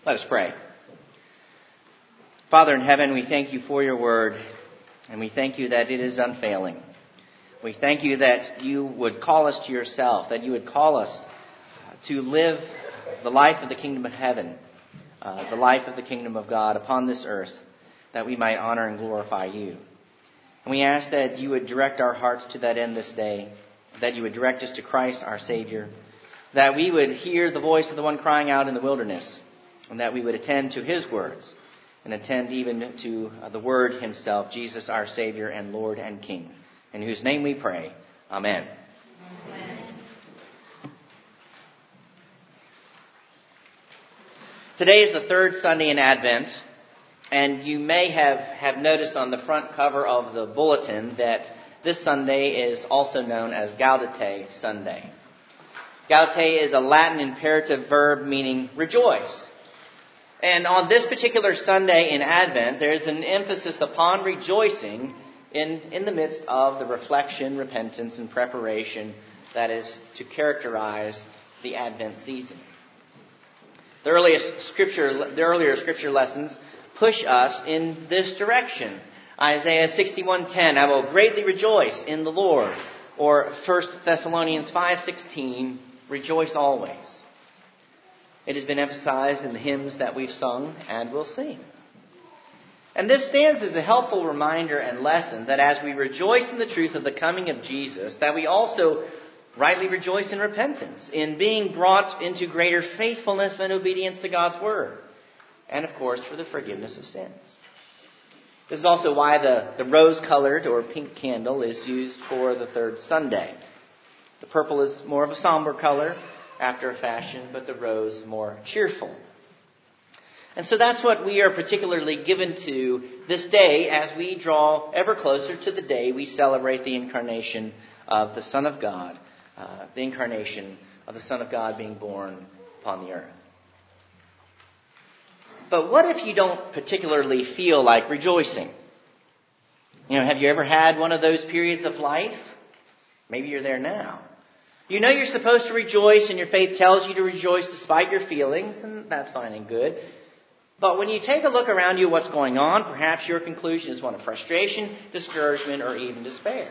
Let us pray. Father in heaven, we thank you for your word, and we thank you that it is unfailing. We thank you that you would call us to yourself, that you would call us to live the life of the kingdom of heaven, the life of the kingdom of God upon this earth, that we might honor and glorify you. And we ask that you would direct our hearts to that end this day, that you would direct us to Christ, our Savior, that we would hear the voice of the one crying out in the wilderness, and that we would attend to his words, and attend even to the Word himself, Jesus, our Savior and Lord and King, in whose name we pray. Amen. Amen. Today is the third Sunday in Advent, and you may have noticed on the front cover of the bulletin that this Sunday is also known as Gaudete Sunday. Gaudete is a Latin imperative verb meaning rejoice. And on this particular Sunday in Advent, there's an emphasis upon rejoicing in the midst of the reflection, repentance, and preparation that is to characterize the Advent season. The earlier scripture lessons push us in this direction. Isaiah 61:10, I will greatly rejoice in the Lord. Or 1 Thessalonians 5:16, rejoice always. It has been emphasized in the hymns that we've sung and will sing. And this stands as a helpful reminder and lesson that as we rejoice in the truth of the coming of Jesus, that we also rightly rejoice in repentance, in being brought into greater faithfulness and obedience to God's Word, and of course for the forgiveness of sins. This is also why the rose-colored or pink candle is used for the third Sunday. The purple is more of a somber color, after a fashion, but the rose more cheerful. And so that's what we are particularly given to this day as we draw ever closer to the day we celebrate the incarnation of the Son of God, the incarnation of the Son of God being born upon the earth. But what if you don't particularly feel like rejoicing? Have you ever had one of those periods of life? Maybe you're there now. You know you're supposed to rejoice, and your faith tells you to rejoice despite your feelings, and that's fine and good. But when you take a look around you at what's going on, perhaps your conclusion is one of frustration, discouragement, or even despair.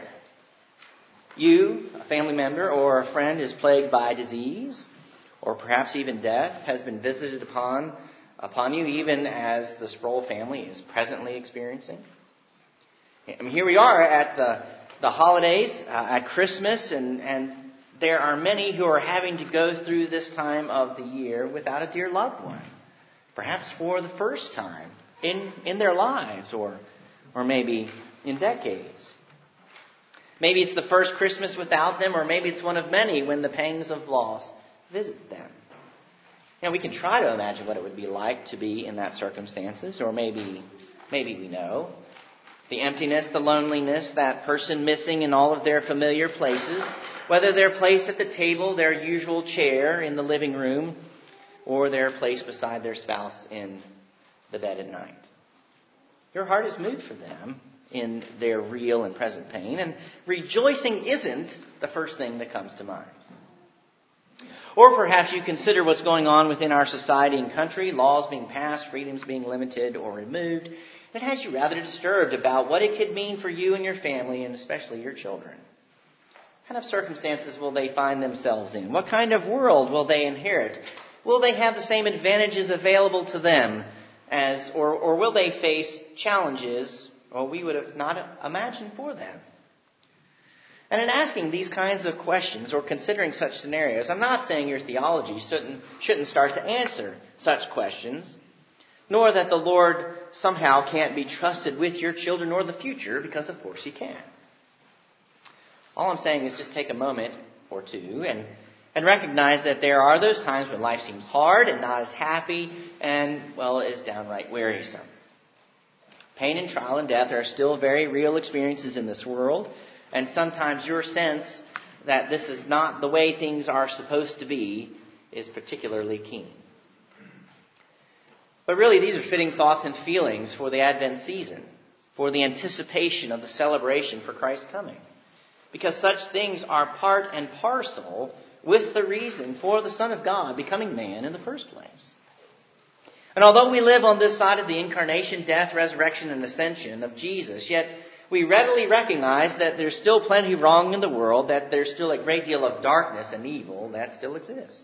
You, a family member or a friend, is plagued by disease, or perhaps even death has been visited upon you, even as the Sproul family is presently experiencing. Here we are at the holidays, at Christmas, and there are many who are having to go through this time of the year without a dear loved one. Perhaps for the first time in their lives, or maybe in decades. Maybe it's the first Christmas without them, or maybe it's one of many when the pangs of loss visit them. We can try to imagine what it would be like to be in that circumstances, or maybe we know. The emptiness, the loneliness, that person missing in all of their familiar places, whether they're placed at the table, their usual chair in the living room, or they're placed beside their spouse in the bed at night. Your heart is moved for them in their real and present pain, and rejoicing isn't the first thing that comes to mind. Or perhaps you consider what's going on within our society and country, laws being passed, freedoms being limited or removed. It has you rather disturbed about what it could mean for you and your family, and especially your children. What kind of circumstances will they find themselves in? What kind of world will they inherit? Will they have the same advantages available to them or will they face challenges we would have not imagined for them? And in asking these kinds of questions or considering such scenarios, I'm not saying your theology shouldn't start to answer such questions, nor that the Lord somehow can't be trusted with your children or the future, because of course He can. All I'm saying is just take a moment or two and recognize that there are those times when life seems hard and not as happy and, is downright wearisome. Pain and trial and death are still very real experiences in this world, and sometimes your sense that this is not the way things are supposed to be is particularly keen. But really, these are fitting thoughts and feelings for the Advent season, for the anticipation of the celebration for Christ's coming. Because such things are part and parcel with the reason for the Son of God becoming man in the first place. And although we live on this side of the incarnation, death, resurrection, and ascension of Jesus, yet we readily recognize that there's still plenty wrong in the world, that there's still a great deal of darkness and evil that still exists.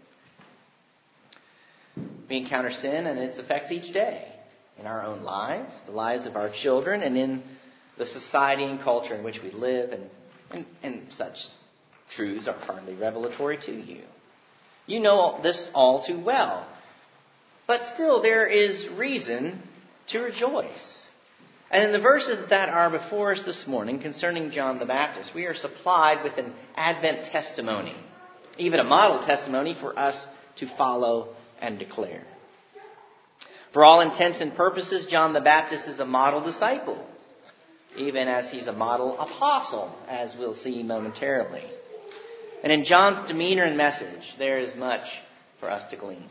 We encounter sin and its effects each day in our own lives, the lives of our children, and in the society and culture in which we live, and such truths are hardly revelatory to you. You know this all too well. But still, there is reason to rejoice. And in the verses that are before us this morning concerning John the Baptist, we are supplied with an Advent testimony, even a model testimony for us to follow and declare. For all intents and purposes, John the Baptist is a model disciple, even as he's a model apostle, as we'll see momentarily. And in John's demeanor and message, there is much for us to glean.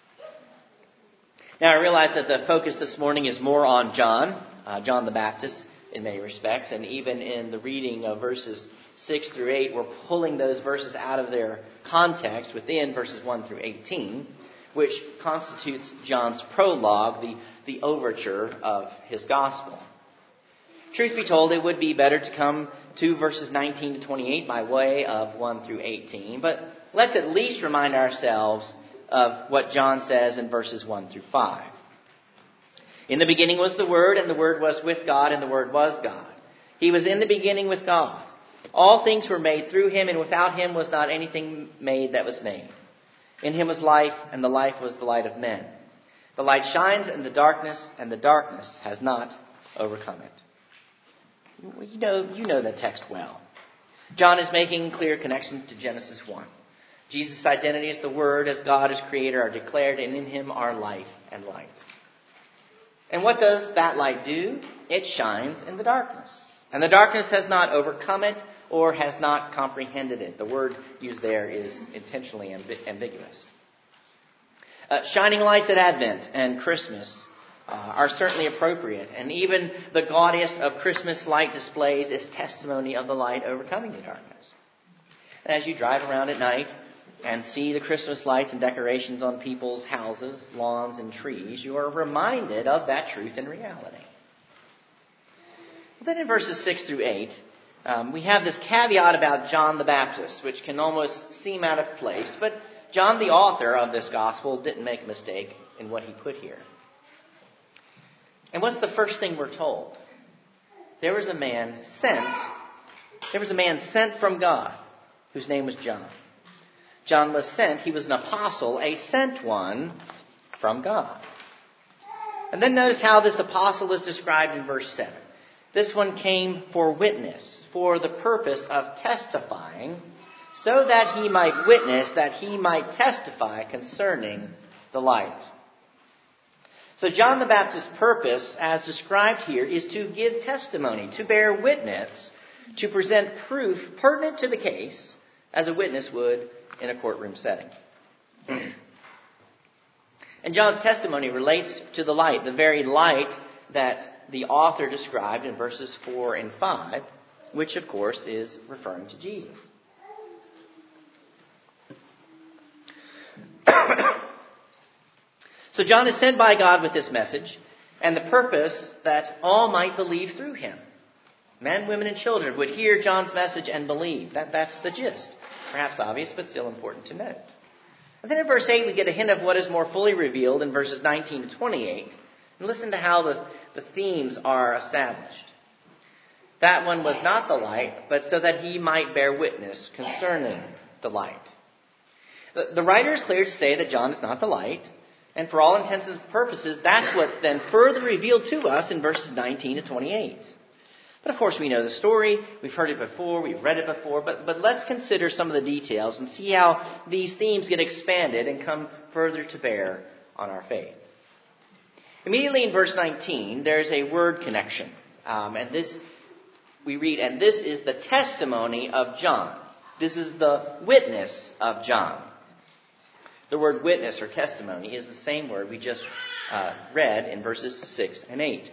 Now, I realize that the focus this morning is more on John the Baptist in many respects, and even in the reading of verses 6 through 8, we're pulling those verses out of their context within verses 1 through 18, which constitutes John's prologue, the overture of his gospel. Truth be told, it would be better to come to verses 19 to 28 by way of 1 through 18, but let's at least remind ourselves of what John says in verses 1 through 5. In the beginning was the Word, and the Word was with God, and the Word was God. He was in the beginning with God. All things were made through him, and without him was not anything made that was made. In him was life, and the life was the light of men. The light shines in the darkness, and the darkness has not overcome it. You know that text well. John is making clear connection to Genesis 1. Jesus' identity as the Word, as God, as Creator, are declared, and in him are life and light. And what does that light do? It shines in the darkness. And the darkness has not overcome it or has not comprehended it. The word used there is intentionally ambiguous. Shining lights at Advent and Christmas are certainly appropriate. And even the gaudiest of Christmas light displays is testimony of the light overcoming the darkness. And as you drive around at night and see the Christmas lights and decorations on people's houses, lawns, and trees, you are reminded of that truth and reality. Then in verses 6 through 8, we have this caveat about John the Baptist, which can almost seem out of place, but John, the author of this gospel, didn't make a mistake in what he put here. And what's the first thing we're told? There was a man sent from God, whose name was John. John was sent. He was an apostle, a sent one from God. And then notice how this apostle is described in verse 7. This one came for witness, for the purpose of testifying, so that he might witness, that he might testify concerning the light. So John the Baptist's purpose, as described here, is to give testimony, to bear witness, to present proof pertinent to the case, as a witness would in a courtroom setting. And John's testimony relates to the light, the very light that the author described in verses 4 and 5, which of course is referring to Jesus. So John is sent by God with this message, and the purpose that all might believe through him. Men, women, and children would hear John's message and believe. That's the gist. Perhaps obvious, but still important to note. And then in verse 8, we get a hint of what is more fully revealed in verses 19 to 28. And listen to how the themes are established. That one was not the light, but so that he might bear witness concerning the light. The writer is clear to say that John is not the light. And for all intents and purposes, that's what's then further revealed to us in verses 19 to 28. But of course we know the story, we've heard it before, we've read it before, but let's consider some of the details and see how these themes get expanded and come further to bear on our faith. Immediately in verse 19, there's a word connection. And this, we read, and this is the testimony of John. This is the witness of John. The word witness or testimony is the same word we just read in verses 6 and 8.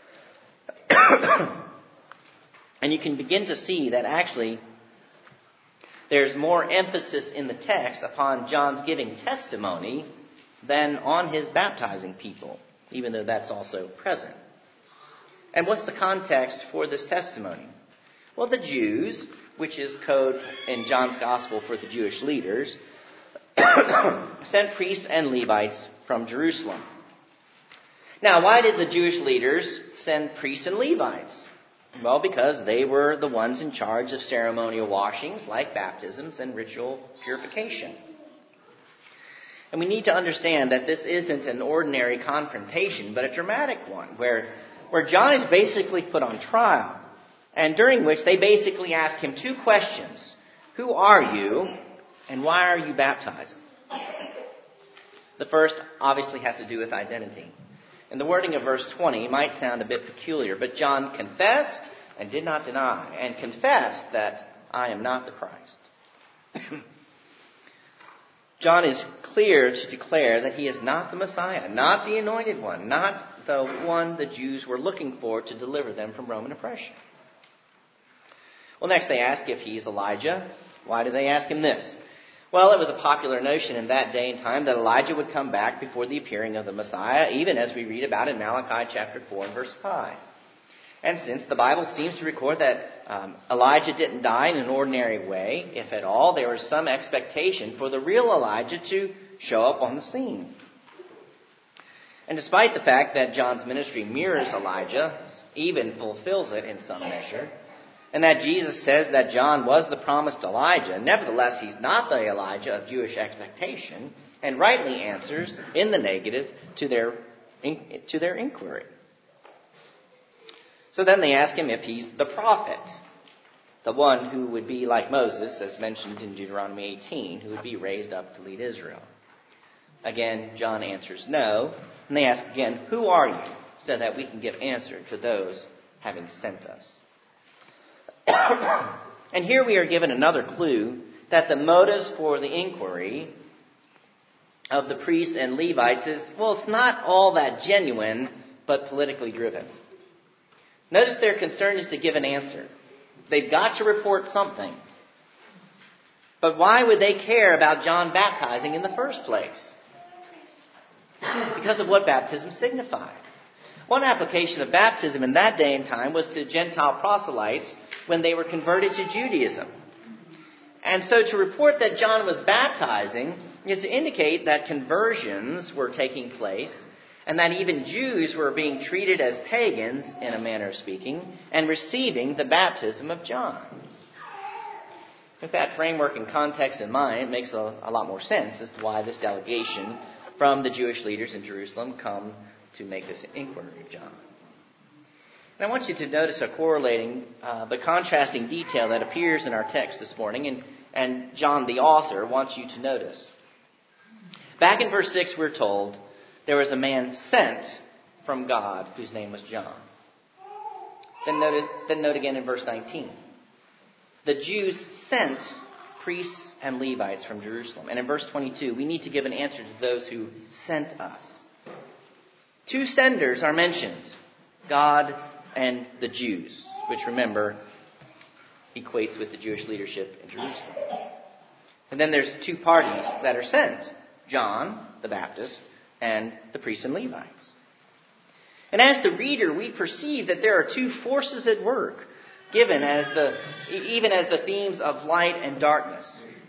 And you can begin to see that actually there's more emphasis in the text upon John's giving testimony than on his baptizing people, even though that's also present. And what's the context for this testimony? Well, the Jews, which is code in John's gospel for the Jewish leaders, sent priests and Levites from Jerusalem. Now, why did the Jewish leaders send priests and Levites? Well, because they were the ones in charge of ceremonial washings like baptisms and ritual purification. And we need to understand that this isn't an ordinary confrontation, but a dramatic one, where John is basically put on trial, and during which they basically ask him two questions. Who are you, and why are you baptizing? The first obviously has to do with identity. And the wording of verse 20 might sound a bit peculiar, but John confessed and did not deny, and confessed that I am not the Christ. John is clear to declare that he is not the Messiah, not the anointed one, not the one the Jews were looking for to deliver them from Roman oppression. Well, next they ask if he's Elijah. Why do they ask him this? Well, it was a popular notion in that day and time that Elijah would come back before the appearing of the Messiah, even as we read about in Malachi chapter 4 and verse 5. And since the Bible seems to record that Elijah didn't die in an ordinary way, if at all, there was some expectation for the real Elijah to show up on the scene. And despite the fact that John's ministry mirrors Elijah, even fulfills it in some measure, and that Jesus says that John was the promised Elijah, nevertheless, he's not the Elijah of Jewish expectation, and rightly answers in the negative to their inquiry. So then they ask him if he's the prophet, the one who would be like Moses, as mentioned in Deuteronomy 18, who would be raised up to lead Israel. Again, John answers no, and they ask again, who are you? So that we can give answer to those having sent us. And here we are given another clue that the motives for the inquiry of the priests and Levites is, well, it's not all that genuine, but politically driven. Notice their concern is to give an answer. They've got to report something. But why would they care about John baptizing in the first place? Because of what baptism signified. One application of baptism in that day and time was to Gentile proselytes when they were converted to Judaism. And so to report that John was baptizing is to indicate that conversions were taking place and that even Jews were being treated as pagans, in a manner of speaking, and receiving the baptism of John. With that framework and context in mind, it makes a lot more sense as to why this delegation from the Jewish leaders in Jerusalem come to make this inquiry of John. And I want you to notice a correlating but contrasting detail that appears in our text this morning, and John, the author, wants you to notice. Back in verse 6, we're told, there was a man sent from God whose name was John. Then note again in verse 19. The Jews sent priests and Levites from Jerusalem. And in verse 22, we need to give an answer to those who sent us. Two senders are mentioned, God and the Jews, which, remember, equates with the Jewish leadership in Jerusalem. And then there's two parties that are sent, John the Baptist and the priests and Levites. And as the reader, we perceive that there are two forces at work, given as even as the themes of light and darkness,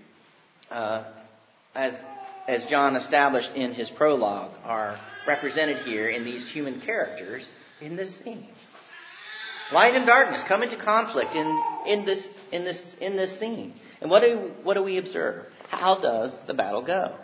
as John established in his prologue, are represented here in these human characters in this scene. Light and darkness come into conflict in this scene. And what do we observe? How does the battle go?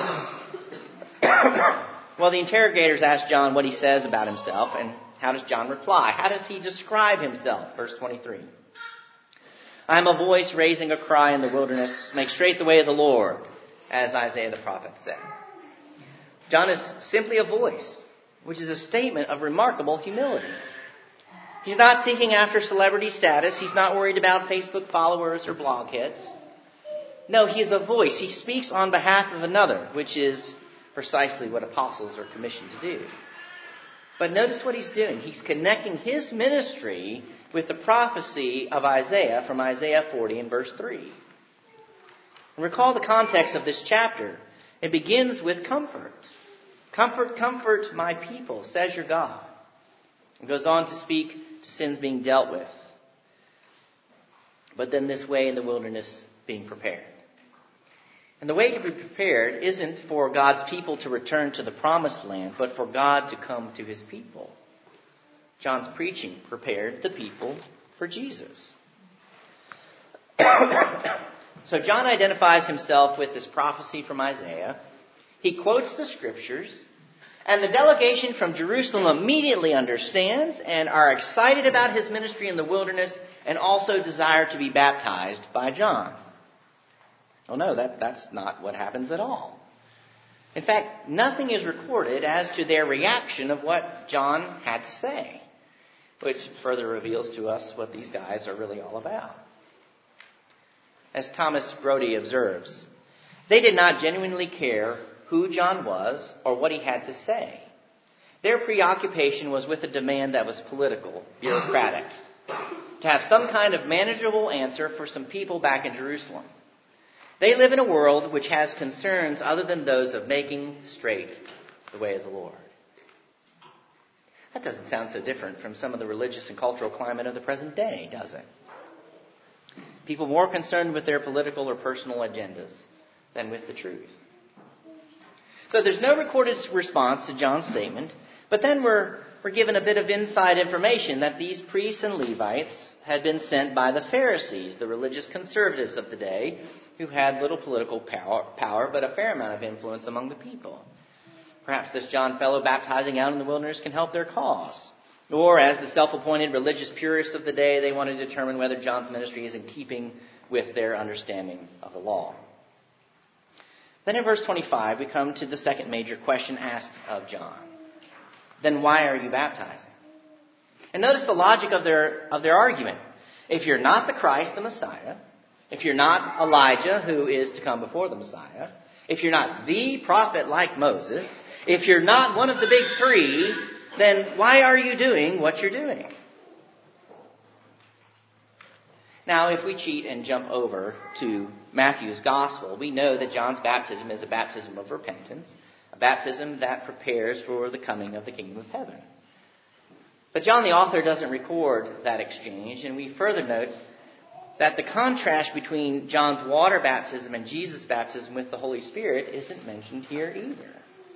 Well, the interrogators ask John what he says about himself, and how does John reply? How does he describe himself? Verse 23. I am a voice raising a cry in the wilderness, make straight the way of the Lord, as Isaiah the prophet said. John is simply a voice, which is a statement of remarkable humility. He's not seeking after celebrity status. He's not worried about Facebook followers or blog hits. No, he's a voice. He speaks on behalf of another, which is precisely what apostles are commissioned to do. But notice what he's doing. He's connecting his ministry with the prophecy of Isaiah from Isaiah 40 and verse 3. And recall the context of this chapter. It begins with comfort. Comfort, comfort my people, says your God. It goes on to speak to sins being dealt with. But then this way in the wilderness being prepared. And the way to be prepared isn't for God's people to return to the promised land, but for God to come to his people. John's preaching prepared the people for Jesus. So John identifies himself with this prophecy from Isaiah. He quotes the scriptures, and the delegation from Jerusalem immediately understands and are excited about his ministry in the wilderness and also desire to be baptized by John. Oh no, that's not what happens at all. In fact, nothing is recorded as to their reaction of what John had to say, which further reveals to us what these guys are really all about. As Thomas Brody observes, they did not genuinely care who John was or what he had to say. Their preoccupation was with a demand that was political, bureaucratic, to have some kind of manageable answer for some people back in Jerusalem. They live in a world which has concerns other than those of making straight the way of the Lord. That doesn't sound so different from some of the religious and cultural climate of the present day, does it? People more concerned with their political or personal agendas than with the truth. So there's no recorded response to John's statement, but then we're given a bit of inside information that these priests and Levites had been sent by the Pharisees, the religious conservatives of the day, who had little political power, but a fair amount of influence among the people. Perhaps this John fellow baptizing out in the wilderness can help their cause. Or, as the self-appointed religious purists of the day, they want to determine whether John's ministry is in keeping with their understanding of the law. Then in verse 25, we come to the second major question asked of John. Then why are you baptizing? And notice the logic of their argument. If you're not the Christ, the Messiah, if you're not Elijah, who is to come before the Messiah, if you're not the prophet like Moses, if you're not one of the big three, then why are you doing what you're doing? Now, if we cheat and jump over to Matthew's gospel, we know that John's baptism is a baptism of repentance, a baptism that prepares for the coming of the kingdom of heaven. But John the author doesn't record that exchange, and we further note that the contrast between John's water baptism and Jesus' baptism with the Holy Spirit isn't mentioned here either.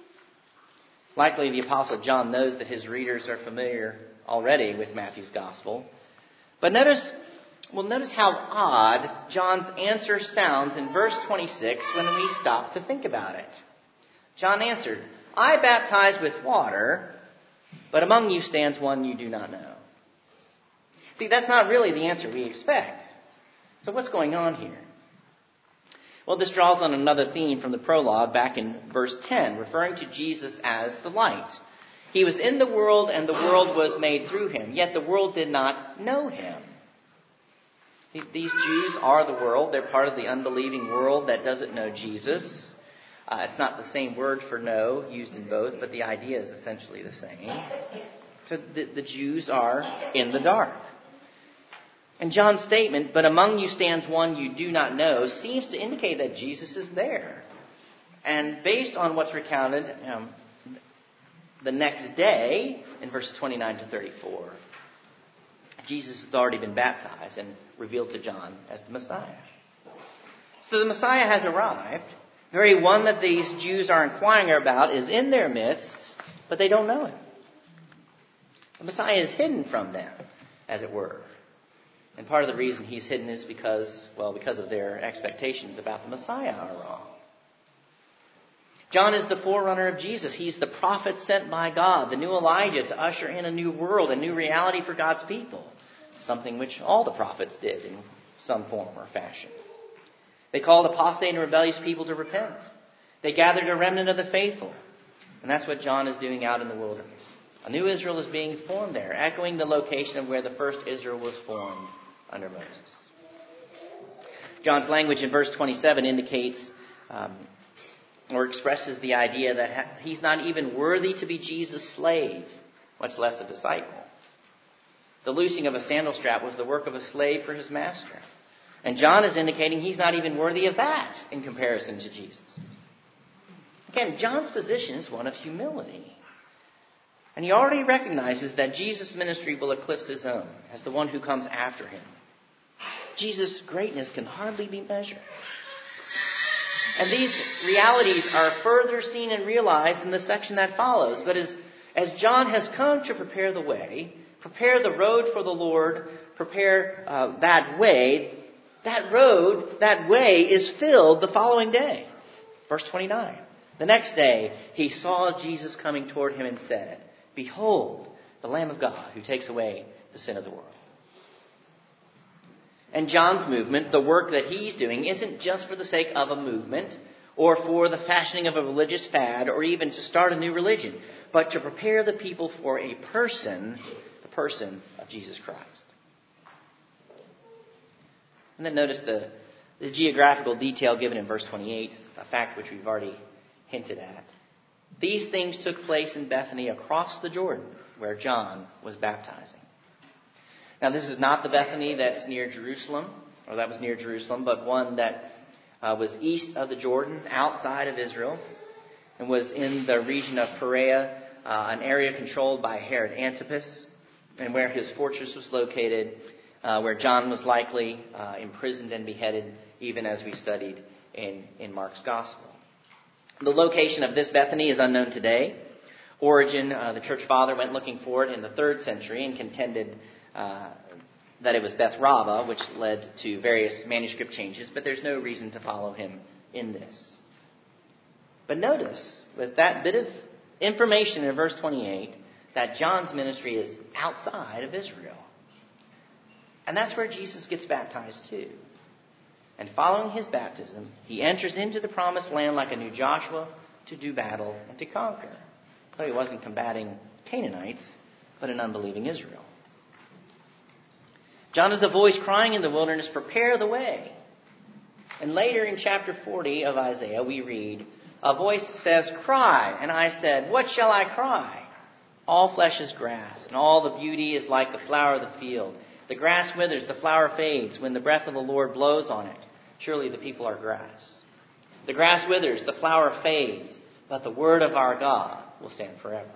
Likely the Apostle John knows that his readers are familiar already with Matthew's gospel. But notice how odd John's answer sounds in verse 26 when we stop to think about it. John answered, I baptize with water, but among you stands one you do not know. See, that's not really the answer we expect. So what's going on here? Well, this draws on another theme from the prologue back in verse 10, referring to Jesus as the light. He was in the world, and the world was made through him, yet the world did not know him. These Jews are the world. They're part of the unbelieving world that doesn't know Jesus. It's not the same word for know used in both, but the idea is essentially the same. So the Jews are in the dark. And John's statement, but among you stands one you do not know, seems to indicate that Jesus is there. And based on what's recounted the next day, in verses 29 to 34, Jesus has already been baptized and revealed to John as the Messiah. So the Messiah has arrived. The very one that these Jews are inquiring about is in their midst, but they don't know him. The Messiah is hidden from them, as it were. And part of the reason he's hidden is because of their expectations about the Messiah are wrong. John is the forerunner of Jesus. He's the prophet sent by God, the new Elijah, to usher in a new world, a new reality for God's people. Something which all the prophets did in some form or fashion. They called apostate and rebellious people to repent. They gathered a remnant of the faithful. And that's what John is doing out in the wilderness. A new Israel is being formed there, echoing the location of where the first Israel was formed under Moses. John's language in verse 27 indicates or expresses the idea that he's not even worthy to be Jesus' slave, much less a disciple. The loosing of a sandal strap was the work of a slave for his master. And John is indicating he's not even worthy of that in comparison to Jesus. Again, John's position is one of humility. And he already recognizes that Jesus' ministry will eclipse his own as the one who comes after him. Jesus' greatness can hardly be measured. And these realities are further seen and realized in the section that follows. But as John has come to prepare the way, prepare the road for the Lord, prepare that way, that road, that way is filled the following day. Verse 29. The next day he saw Jesus coming toward him and said, "Behold, the Lamb of God who takes away the sin of the world." And John's movement, the work that he's doing, isn't just for the sake of a movement or for the fashioning of a religious fad or even to start a new religion, but to prepare the people for a person, the person of Jesus Christ. And then notice the geographical detail given in verse 28, a fact which we've already hinted at. These things took place in Bethany across the Jordan, where John was baptizing. Now, this is not the Bethany that's near Jerusalem, or that was near Jerusalem, but one that was east of the Jordan, outside of Israel, and was in the region of Perea, an area controlled by Herod Antipas, and where his fortress was located, where John was likely imprisoned and beheaded, even as we studied in Mark's Gospel. The location of this Bethany is unknown today. Origen, the church father, went looking for it in the 3rd century and contended that it was Bethraba, which led to various manuscript changes, but there's no reason to follow him in this. But notice, with that bit of information in verse 28, that John's ministry is outside of Israel. And that's where Jesus gets baptized too. And following his baptism, he enters into the promised land like a new Joshua to do battle and to conquer. Though he wasn't combating Canaanites, but an unbelieving Israel. John is a voice crying in the wilderness, "Prepare the way." And later in chapter 40 of Isaiah, we read, a voice says, "Cry." And I said, "What shall I cry?" All flesh is grass, and all the beauty is like the flower of the field. The grass withers, the flower fades, when the breath of the Lord blows on it. Surely the people are grass. The grass withers, the flower fades, but the word of our God will stand forever.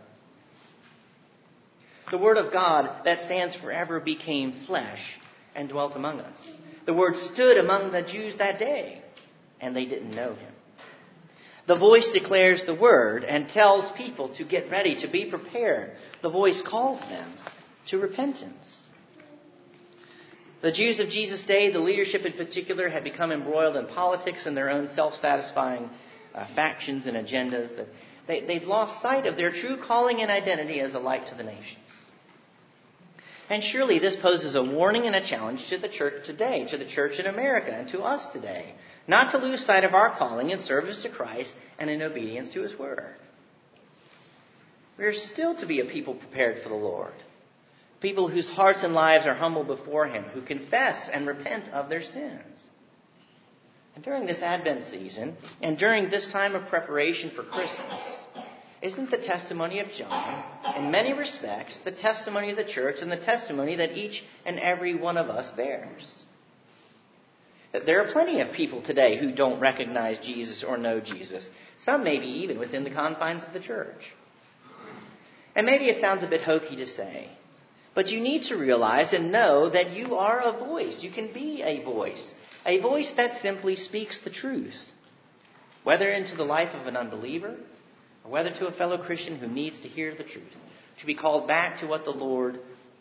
The word of God that stands forever became flesh and dwelt among us. The word stood among the Jews that day, and they didn't know him. The voice declares the word and tells people to get ready, to be prepared. The voice calls them to repentance. The Jews of Jesus' day, the leadership in particular, had become embroiled in politics and their own self-satisfying factions and agendas. That they'd lost sight of their true calling and identity as a light to the nations. And surely this poses a warning and a challenge to the church today, to the church in America and to us today, not to lose sight of our calling in service to Christ and in obedience to his word. We are still to be a people prepared for the Lord, people whose hearts and lives are humble before him, who confess and repent of their sins. And during this Advent season, and during this time of preparation for Christmas, isn't the testimony of John, in many respects, the testimony of the church and the testimony that each and every one of us bears? That there are plenty of people today who don't recognize Jesus or know Jesus. Some maybe even within the confines of the church. And maybe it sounds a bit hokey to say, but you need to realize and know that you are a voice. You can be a voice that simply speaks the truth, whether into the life of an unbeliever or whether to a fellow Christian who needs to hear the truth, to be called back to what the Lord,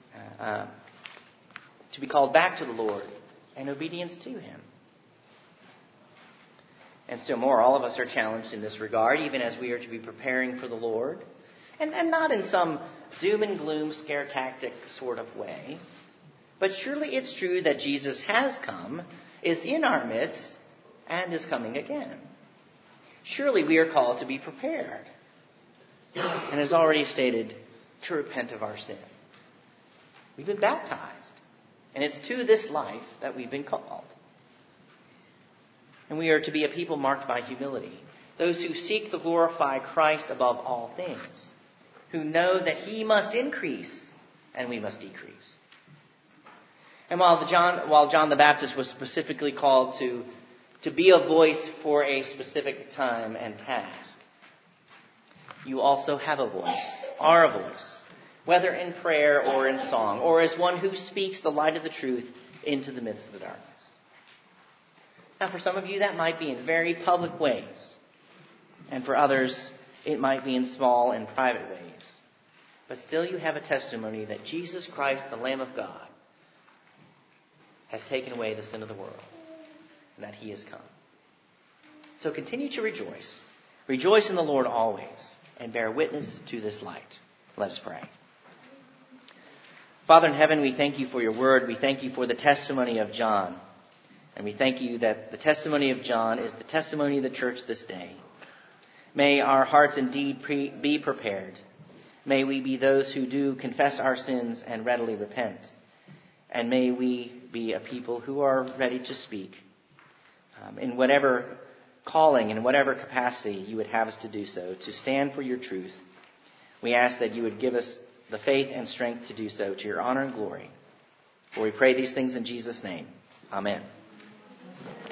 to be called back to the Lord and obedience to him. And still more, all of us are challenged in this regard, even as we are to be preparing for the Lord. And not in some doom and gloom scare tactic sort of way. But surely it's true that Jesus has come, is in our midst, and is coming again. Surely we are called to be prepared. And as already stated, to repent of our sin. We've been baptized. And it's to this life that we've been called. And we are to be a people marked by humility. Those who seek to glorify Christ above all things. Who know that he must increase and we must decrease. And while John the Baptist was specifically called to be a voice for a specific time and task, you also have a voice, are a voice, whether in prayer or in song, or as one who speaks the light of the truth into the midst of the darkness. Now, for some of you, that might be in very public ways. And for others, it might be in small and private ways. But still you have a testimony that Jesus Christ, the Lamb of God, has taken away the sin of the world, and that he has come. So continue to rejoice. Rejoice in the Lord always, and bear witness to this light. Let us pray. Father in heaven, we thank you for your word. We thank you for the testimony of John. And we thank you that the testimony of John is the testimony of the church this day. May our hearts indeed be prepared. May we be those who do confess our sins and readily repent. And may we be a people who are ready to speak in whatever calling, in whatever capacity you would have us to do so, to stand for your truth. We ask that you would give us the faith and strength to do so, to your honor and glory. For we pray these things in Jesus' name. Amen.